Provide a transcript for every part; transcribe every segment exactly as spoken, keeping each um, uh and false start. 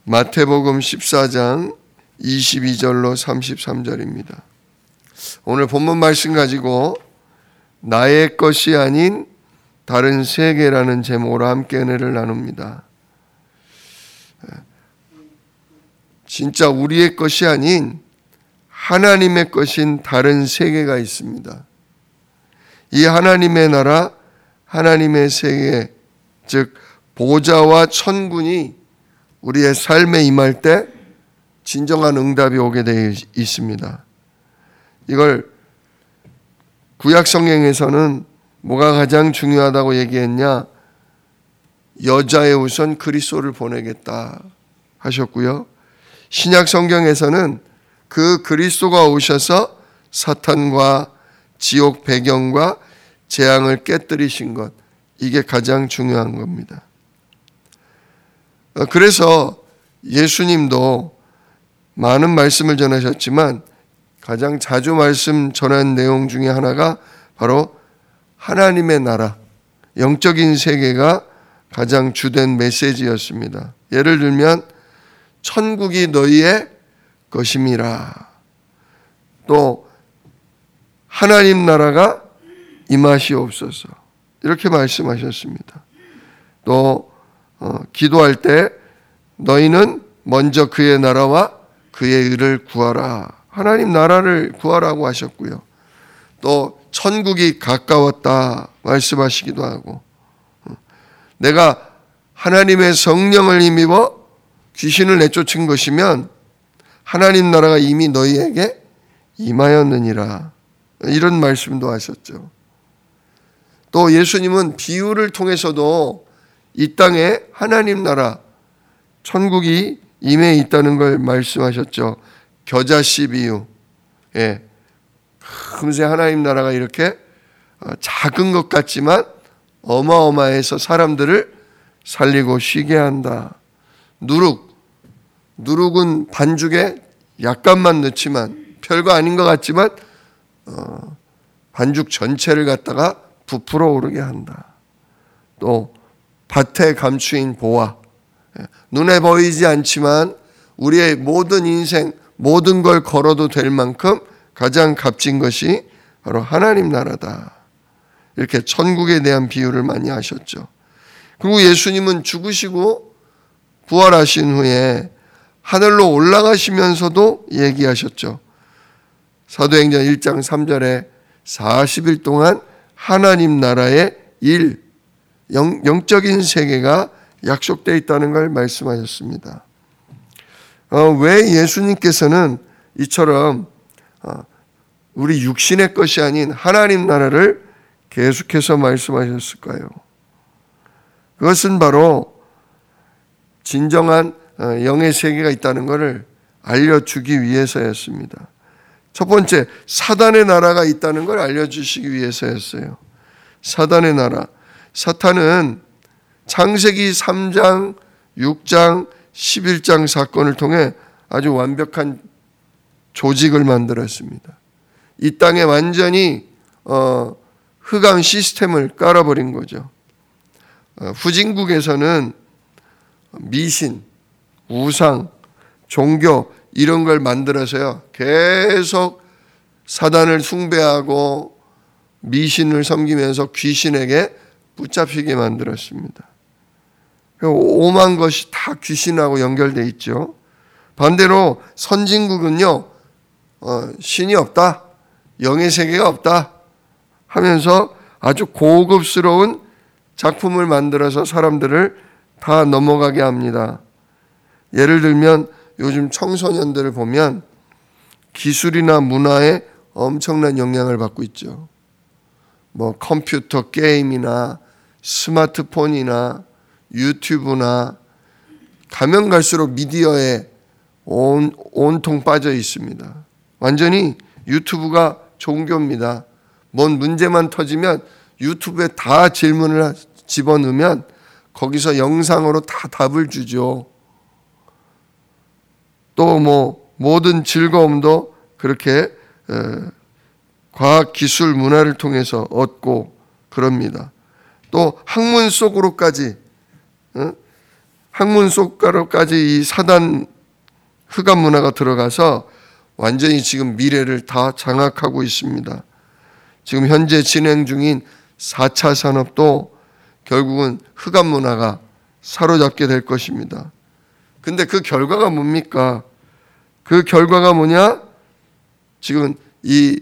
마태복음 십사 장 이십이 절로 삼십삼 절입니다. 오늘 본문 말씀 가지고 나의 것이 아닌 다른 세계라는 제목으로 함께 은혜를 나눕니다. 진짜 우리의 것이 아닌 하나님의 것인 다른 세계가 있습니다. 이 하나님의 나라, 하나님의 세계, 즉 보좌와 천군이 우리의 삶에 임할 때 진정한 응답이 오게 되어 있습니다. 이걸 구약 성경에서는 뭐가 가장 중요하다고 얘기했냐? 여자의 우선 그리스도를 보내겠다 하셨고요. 신약 성경에서는 그 그리스도가 오셔서 사탄과 지옥 배경과 재앙을 깨뜨리신 것, 이게 가장 중요한 겁니다. 그래서 예수님도 많은 말씀을 전하셨지만 가장 자주 말씀 전한 내용 중에 하나가 바로 하나님의 나라, 영적인 세계가 가장 주된 메시지였습니다. 예를 들면 천국이 너희의 것임이라, 또 하나님 나라가 임하시옵소서, 이렇게 말씀하셨습니다. 또 어, 기도할 때 너희는 먼저 그의 나라와 그의 의를 구하라, 하나님 나라를 구하라고 하셨고요. 또 천국이 가까웠다 말씀하시기도 하고, 내가 하나님의 성령을 힘입어 귀신을 내쫓은 것이면 하나님 나라가 이미 너희에게 임하였느니라, 이런 말씀도 하셨죠. 또 예수님은 비유를 통해서도 이 땅에 하나님 나라, 천국이 임해 있다는 걸 말씀하셨죠. 겨자씨 비유. 예. 금세 하나님 나라가 이렇게 작은 것 같지만 어마어마해서 사람들을 살리고 쉬게 한다. 누룩. 누룩은 반죽에 약간만 넣지만 별거 아닌 것 같지만 어, 반죽 전체를 갖다가 부풀어 오르게 한다. 또 밭에 감추인 보화. 눈에 보이지 않지만 우리의 모든 인생, 모든 걸 걸어도 될 만큼 가장 값진 것이 바로 하나님 나라다. 이렇게 천국에 대한 비유를 많이 하셨죠. 그리고 예수님은 죽으시고 부활하신 후에 하늘로 올라가시면서도 얘기하셨죠. 사도행전 일 장 삼 절에 사십 일 동안 하나님 나라의 일, 영, 영적인 세계가 약속되어 있다는 걸 말씀하셨습니다. 어, 왜 예수님께서는 이처럼 어, 우리 육신의 것이 아닌 하나님 나라를 계속해서 말씀하셨을까요? 그것은 바로 진정한 영의 세계가 있다는 것을 알려주기 위해서였습니다. 첫 번째, 사단의 나라가 있다는 걸 알려주시기 위해서였어요. 사단의 나라. 사탄은 창세기 삼 장, 육 장, 십일 장 사건을 통해 아주 완벽한 조직을 만들었습니다. 이 땅에 완전히 어, 흑암 시스템을 깔아버린 거죠. 어, 후진국에서는 미신, 우상, 종교 이런 걸 만들어서요, 계속 사단을 숭배하고 미신을 섬기면서 귀신에게 붙잡히게 만들었습니다. 오만 것이 다 귀신하고 연결되어 있죠. 반대로 선진국은요, 어, 신이 없다, 영의 세계가 없다 하면서 아주 고급스러운 작품을 만들어서 사람들을 다 넘어가게 합니다. 예를 들면 요즘 청소년들을 보면 기술이나 문화에 엄청난 영향을 받고 있죠. 뭐 컴퓨터 게임이나 스마트폰이나 유튜브나 가면 갈수록 미디어에 온, 온통 빠져 있습니다. 완전히 유튜브가 종교입니다. 뭔 문제만 터지면 유튜브에 다 질문을 집어넣으면 거기서 영상으로 다 답을 주죠. 또 뭐 모든 즐거움도 그렇게 과학, 기술, 문화를 통해서 얻고 그럽니다. 또 학문 속으로까지 학문 속가로까지 이 사단 흑암 문화가 들어가서 완전히 지금 미래를 다 장악하고 있습니다. 지금 현재 진행 중인 사 차 산업도 결국은 흑암 문화가 사로잡게 될 것입니다. 근데 그 결과가 뭡니까? 그 결과가 뭐냐? 지금 이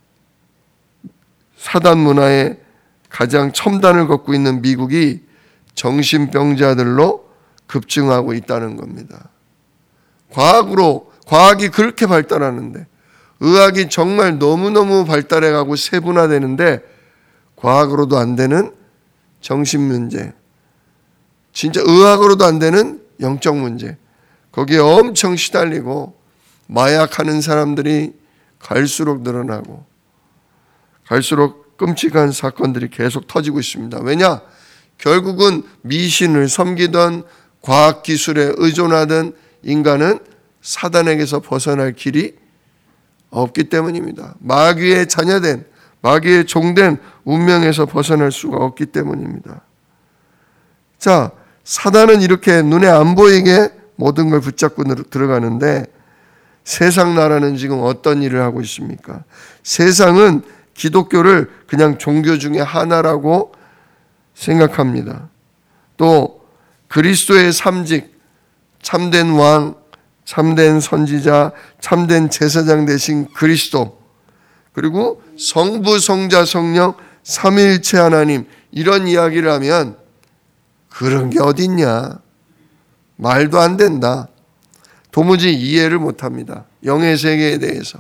사단 문화의 가장 첨단을 걷고 있는 미국이 정신병자들로 급증하고 있다는 겁니다. 과학으로, 과학이 그렇게 발달하는데, 의학이 정말 너무너무 발달해가고 세분화되는데 과학으로도 안 되는 정신 문제, 진짜 의학으로도 안 되는 영적 문제, 거기에 엄청 시달리고 마약하는 사람들이 갈수록 늘어나고 갈수록 끔찍한 사건들이 계속 터지고 있습니다. 왜냐? 결국은 미신을 섬기던 과학기술에 의존하던 인간은 사단에게서 벗어날 길이 없기 때문입니다. 마귀의 자녀된, 마귀의 종된 운명에서 벗어날 수가 없기 때문입니다. 자, 사단은 이렇게 눈에 안 보이게 모든 걸 붙잡고 들어가는데 세상 나라는 지금 어떤 일을 하고 있습니까? 세상은 기독교를 그냥 종교 중에 하나라고 생각합니다. 또 그리스도의 삼직, 참된 왕, 참된 선지자, 참된 제사장 되신 그리스도, 그리고 성부, 성자, 성령, 삼위일체 하나님, 이런 이야기를 하면 그런 게 어딨냐? 말도 안 된다. 도무지 이해를 못합니다. 영의 세계에 대해서.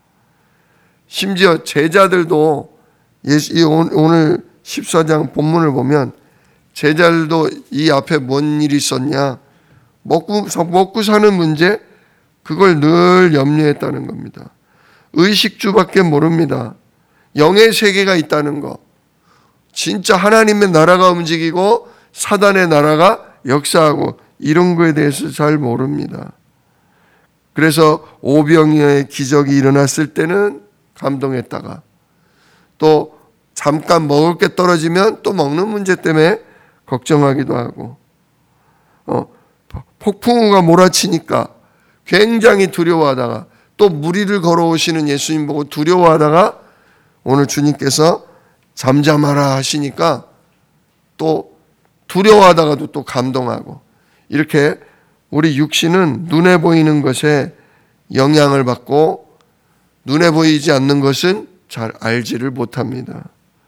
심지어 제자들도 오늘 십사 장 본문을 보면 제자들도 이 앞에 뭔 일이 있었냐? 먹고, 먹고 사는 문제, 그걸 늘 염려했다는 겁니다. 의식주밖에 모릅니다. 영의 세계가 있다는 거. 진짜 하나님의 나라가 움직이고 사단의 나라가 역사하고 이런 거에 대해서 잘 모릅니다. 그래서 오병이어의 기적이 일어났을 때는 감동했다가 또 잠깐 먹을 게 떨어지면 또 먹는 문제 때문에 걱정하기도 하고 어, 폭풍우가 몰아치니까 굉장히 두려워하다가 또 무리를 걸어오시는 예수님 보고 두려워하다가 오늘 주님께서 잠잠하라 하시니까 또 두려워하다가도 또 감동하고 이렇게 우리 육신은 눈에 보이는 것에 영향을 받고 눈에 보이지 않는 것은 잘 알지를 못합니다.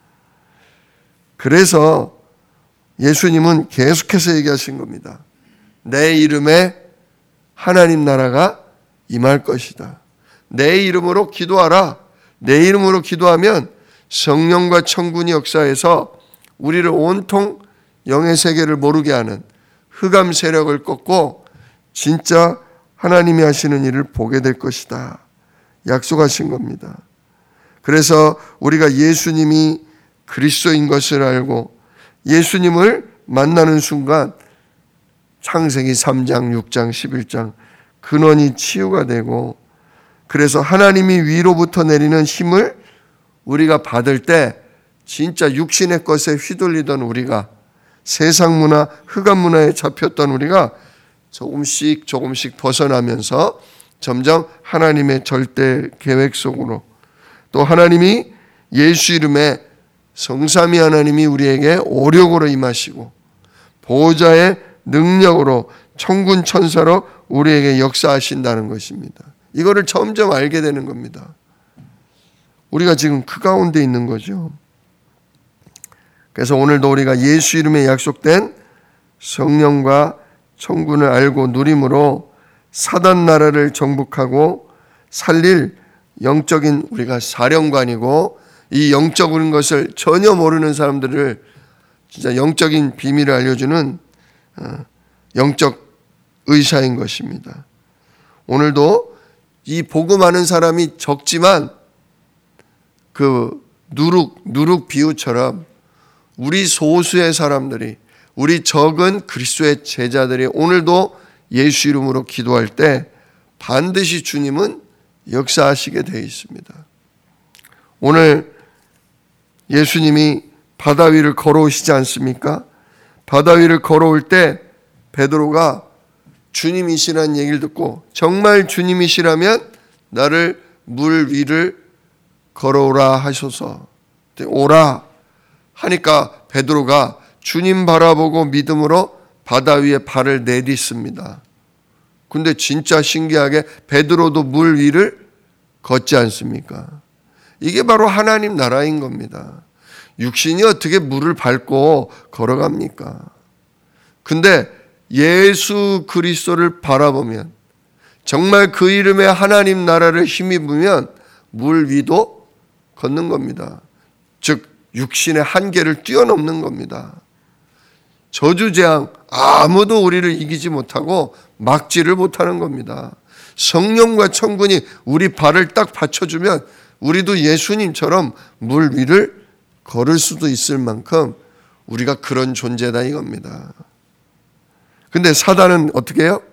그래서 예수님은 계속해서 얘기하신 겁니다. 내 이름에 하나님 나라가 임할 것이다. 내 이름으로 기도하라. 내 이름으로 기도하면 성령과 천군이 역사해서 우리를 온통 영의 세계를 모르게 하는 흑암 세력을 꺾고 진짜 하나님이 하시는 일을 보게 될 것이다. 약속하신 겁니다. 그래서 우리가 예수님이 그리스도인 것을 알고 예수님을 만나는 순간 창세기 삼 장, 육 장, 십일 장 근원이 치유가 되고 그래서 하나님이 위로부터 내리는 힘을 우리가 받을 때 진짜 육신의 것에 휘둘리던 우리가 세상 문화, 흑암 문화에 잡혔던 우리가 조금씩 조금씩 벗어나면서 점점 하나님의 절대 계획 속으로 또 하나님이 예수 이름에 성삼위 하나님이 우리에게 오력으로 임하시고 보호자의 능력으로 천군 천사로 우리에게 역사하신다는 것입니다. 이거를 점점 알게 되는 겁니다. 우리가 지금 그 가운데 있는 거죠. 그래서 오늘도 우리가 예수 이름에 약속된 성령과 천군을 알고 누림으로 사단 나라를 정복하고 살릴 영적인 우리가 사령관이고 이 영적인 것을 전혀 모르는 사람들을 진짜 영적인 비밀을 알려주는 영적 의사인 것입니다. 오늘도 이 복음하는 사람이 적지만 그 누룩, 누룩 비유처럼 우리 소수의 사람들이 우리 적은 그리스도의 제자들이 오늘도 예수 이름으로 기도할 때 반드시 주님은 역사하시게 되어 있습니다. 오늘 예수님이 바다 위를 걸어오시지 않습니까? 바다 위를 걸어올 때 베드로가 주님이시라는 얘기를 듣고 정말 주님이시라면 나를 물 위를 걸어오라 하셔서 오라 하니까 베드로가 주님 바라보고 믿음으로 바다 위에 발을 내딛습니다. 근데 진짜 신기하게 베드로도 물 위를 걷지 않습니까? 이게 바로 하나님 나라인 겁니다. 육신이 어떻게 물을 밟고 걸어갑니까? 근데 예수 그리스도를 바라보면 정말 그 이름에 하나님 나라를 힘입으면 물 위도 걷는 겁니다. 즉 육신의 한계를 뛰어넘는 겁니다. 저주재앙 아무도 우리를 이기지 못하고 막지를 못하는 겁니다. 성령과 천군이 우리 발을 딱 받쳐주면 우리도 예수님처럼 물 위를 걸을 수도 있을 만큼 우리가 그런 존재다 이겁니다. 근데 사단은 어떻게 해요?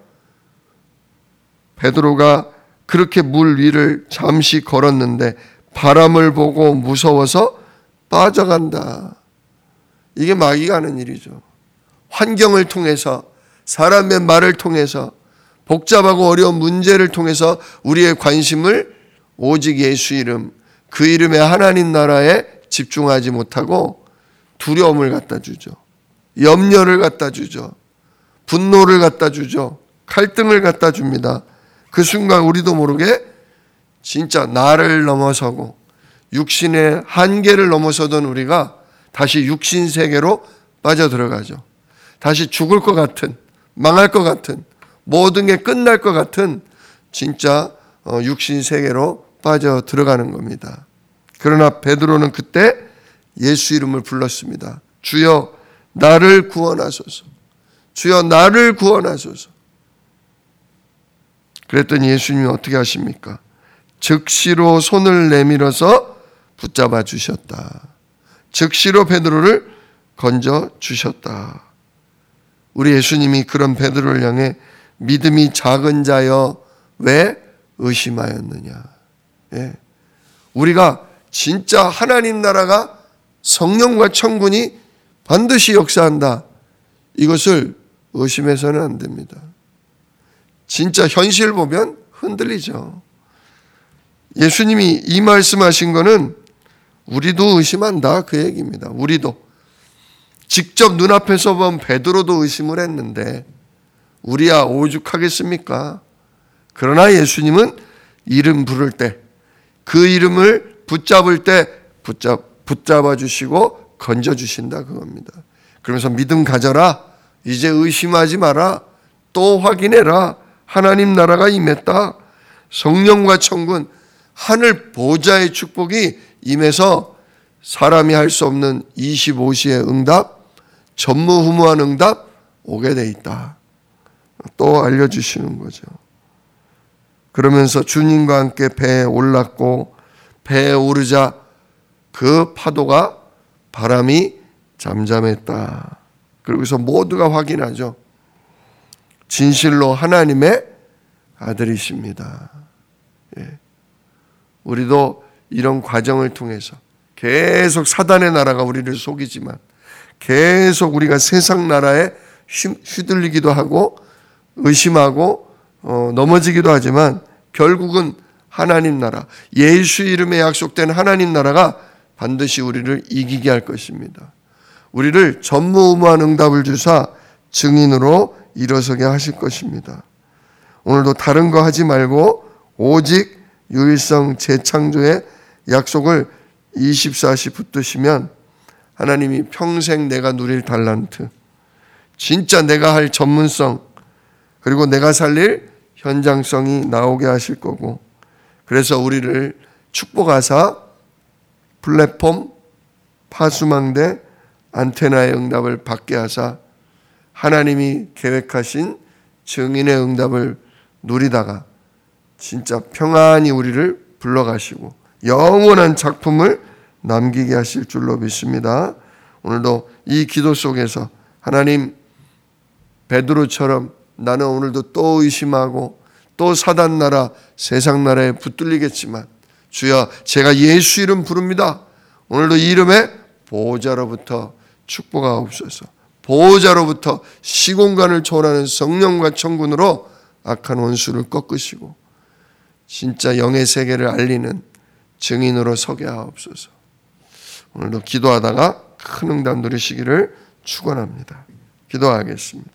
베드로가 그렇게 물 위를 잠시 걸었는데 바람을 보고 무서워서 빠져간다. 이게 마귀가 하는 일이죠. 환경을 통해서 사람의 말을 통해서 복잡하고 어려운 문제를 통해서 우리의 관심을 오직 예수 이름, 그 이름의 하나님 나라에 집중하지 못하고 두려움을 갖다 주죠. 염려를 갖다 주죠. 분노를 갖다 주죠. 갈등을 갖다 줍니다. 그 순간 우리도 모르게 진짜 나를 넘어서고 육신의 한계를 넘어서던 우리가 다시 육신 세계로 빠져들어가죠. 다시 죽을 것 같은, 망할 것 같은, 모든 게 끝날 것 같은 진짜 육신 세계로 빠져들어가는 겁니다. 그러나 베드로는 그때 예수 이름을 불렀습니다. 주여 나를 구원하소서. 주여 나를 구원하소서. 그랬더니 예수님이 어떻게 하십니까? 즉시로 손을 내밀어서 붙잡아 주셨다. 즉시로 베드로를 건져 주셨다. 우리 예수님이 그런 베드로를 향해 믿음이 작은 자여 왜 의심하였느냐. 예. 우리가 진짜 하나님 나라가 성령과 천군이 반드시 역사한다. 이것을 의심해서는 안 됩니다. 진짜 현실 보면 흔들리죠. 예수님이 이 말씀하신 거는 우리도 의심한다 그 얘기입니다. 우리도. 직접 눈앞에서 본 베드로도 의심을 했는데 우리야 오죽하겠습니까? 그러나 예수님은 이름 부를 때 그 이름을 붙잡을 때 붙잡, 붙잡아 주시고 건져 주신다 그겁니다. 그러면서 믿음 가져라. 이제 의심하지 마라. 또 확인해라. 하나님 나라가 임했다. 성령과 천군 하늘 보좌의 축복이 임해서 사람이 할 수 없는 이십오 시의 응답, 전무후무한 응답 오게 돼 있다. 또 알려주시는 거죠. 그러면서 주님과 함께 배에 올랐고 배에 오르자 그 파도가 바람이 잠잠했다. 그러고서 모두가 확인하죠. 진실로 하나님의 아들이십니다. 예. 우리도 이런 과정을 통해서 계속 사단의 나라가 우리를 속이지만 계속 우리가 세상 나라에 휘둘리기도 하고 의심하고 어, 넘어지기도 하지만 결국은 하나님 나라, 예수 이름에 약속된 하나님 나라가 반드시 우리를 이기게 할 것입니다. 우리를 전무후무한 응답을 주사 증인으로 일어서게 하실 것입니다. 오늘도 다른 거 하지 말고 오직 유일성 재창조의 약속을 이십사 시 붙드시면 하나님이 평생 내가 누릴 달란트, 진짜 내가 할 전문성, 그리고 내가 살릴 현장성이 나오게 하실 거고, 그래서 우리를 축복하사 플랫폼, 파수망대, 안테나의 응답을 받게 하사 하나님이 계획하신 증인의 응답을 누리다가 진짜 평안히 우리를 불러가시고 영원한 작품을 남기게 하실 줄로 믿습니다. 오늘도 이 기도 속에서 하나님, 베드로처럼 나는 오늘도 또 의심하고 또 사단 나라, 세상 나라에 붙들리겠지만 주여 제가 예수 이름 부릅니다. 오늘도 이 이름에 보호자로부터 축복하옵소서. 보호자로부터 시공간을 초월하는 성령과 천군으로 악한 원수를 꺾으시고 진짜 영의 세계를 알리는 증인으로 서게 하옵소서. 오늘도 기도하다가 큰 응답 누리시기를 축원합니다. 기도하겠습니다.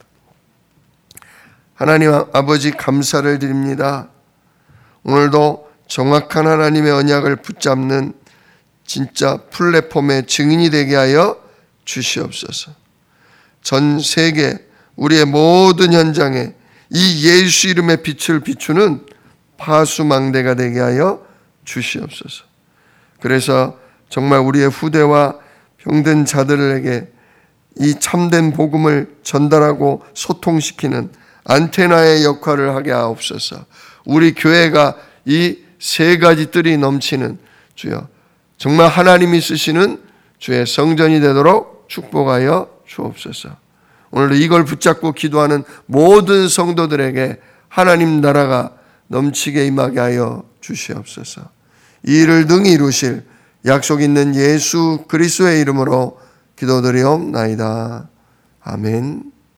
하나님 아버지 감사를 드립니다. 오늘도 정확한 하나님의 언약을 붙잡는 진짜 플랫폼의 증인이 되게 하여 주시옵소서. 전 세계 우리의 모든 현장에 이 예수 이름의 빛을 비추는 파수망대가 되게 하여 주시옵소서. 그래서 정말 우리의 후대와 병든 자들에게 이 참된 복음을 전달하고 소통시키는 안테나의 역할을 하게 하옵소서. 우리 교회가 이 세 가지 뜰이 넘치는 주여 정말 하나님이 쓰시는 주의 성전이 되도록 축복하여 주옵소서. 오늘도 이걸 붙잡고 기도하는 모든 성도들에게 하나님 나라가 넘치게 임하게 하여 주시옵소서. 이 일을 능히 이루실 약속 있는 예수 그리스도의 이름으로 기도드리옵나이다. 아멘.